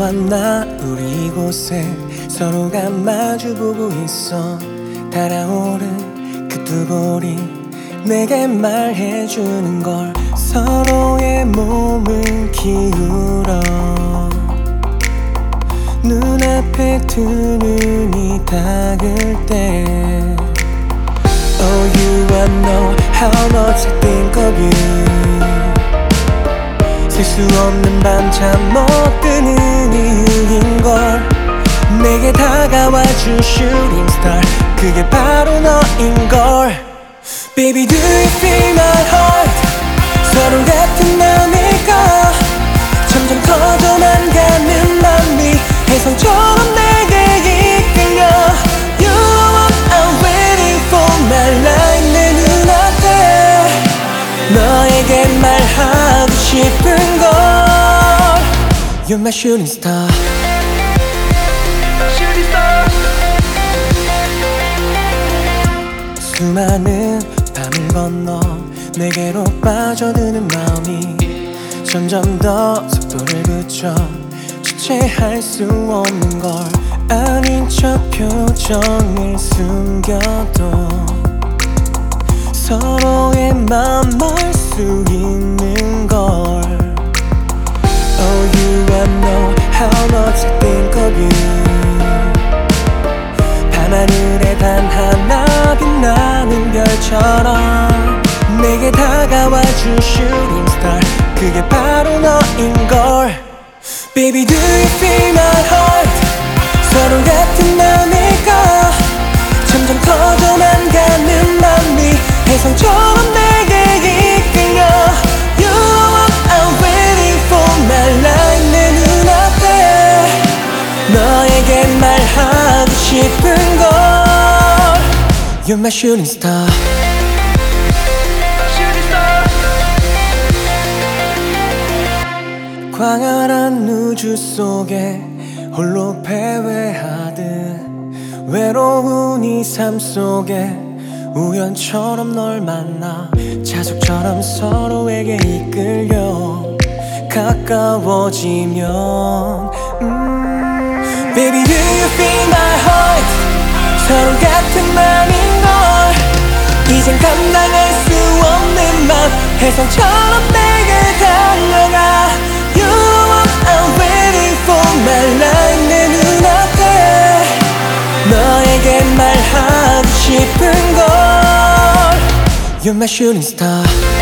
만나 우리 이곳에 서로가 마주보고 있어. 달아오른 그 두 볼이 내게 말해주는 걸. 서로의 몸을 기울여 눈앞에 두 눈이 닿을 때 Oh, you wanna know how much I think of you. 셀 수 없는 밤 잠 못 드는 이유인걸. 내게 다가와준 shooting star, 그게 바로 너인걸. Baby, do you feel my heart? 서로 같은 맘일까? 점점 커져만 가는 맘이 혜성처럼 내게 이끌려. You are what I'm waiting for, my life 내 눈앞에 너에게 말하고 싶은 걸. You're my shooting star. 수많은 밤을 건너 내게로 빠져드는 마음이 점점 더 속도를 붙여 주체할 수 없는 걸. 아닌 척 표정을 숨겨도 서로의 맘 알 수 있는 걸. Oh, you wanna know how much I think of you. 밤하늘에 단 하나 빛나는 별처럼 내게 다가와준 shooting star, 그게 바로 너인걸. Baby, do you feel my heart? 서로 같은 맘일까? 점점 커져만 가는 맘이 혜성처럼 내게 이끌려. You are what I'm waiting for, my life 내 눈앞에 너에게 말하고 싶은 걸. You're my shooting star. 광활한 우주 속에 홀로 패회하듯 외로운 이 삶 속에 우연처럼 널 만나 자석처럼 서로에게 이끌려 가까워지면 Baby, do you feel my heart? 서로 같은 맘인걸. 이젠 감당할 수 없는 맘 혜성처럼 내게 달려가. You are what I'm waiting for, my life 내 눈앞에 너에게 말하고 싶은 걸. You're my shooting star.